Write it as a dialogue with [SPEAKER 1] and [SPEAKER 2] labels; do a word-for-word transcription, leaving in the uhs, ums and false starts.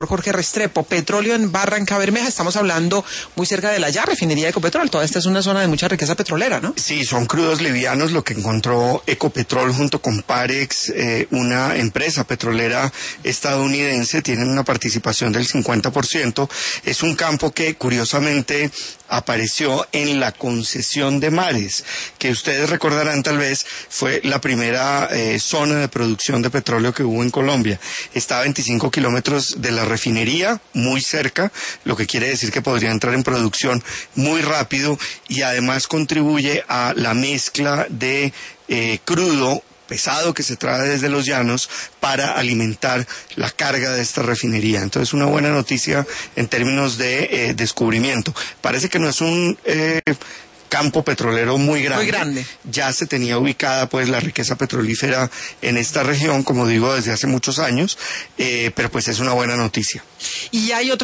[SPEAKER 1] Jorge Restrepo, petróleo en Barranca Bermeja, estamos hablando muy cerca de la ya refinería de Ecopetrol. Toda esta es una zona de mucha riqueza petrolera, ¿no?
[SPEAKER 2] Sí, son crudos livianos lo que encontró Ecopetrol junto con Parex, eh, una empresa petrolera estadounidense. Tienen una participación del cincuenta por ciento. Es un campo que curiosamente apareció en la concesión de Mares, que ustedes recordarán tal vez fue la primera eh, zona de producción de petróleo que hubo en Colombia. Está a veinticinco kilómetros de la refinería, muy cerca, lo que quiere decir que podría entrar en producción muy rápido y además contribuye a la mezcla de eh, crudo pesado que se trae desde los llanos para alimentar la carga de esta refinería. Entonces, una buena noticia en términos de eh, descubrimiento. Parece que no es un eh, campo petrolero muy grande.
[SPEAKER 1] Muy grande.
[SPEAKER 2] Ya se tenía ubicada pues la riqueza petrolífera en esta región, como digo, desde hace muchos años, eh, pero pues es una buena noticia.
[SPEAKER 1] Y hay otro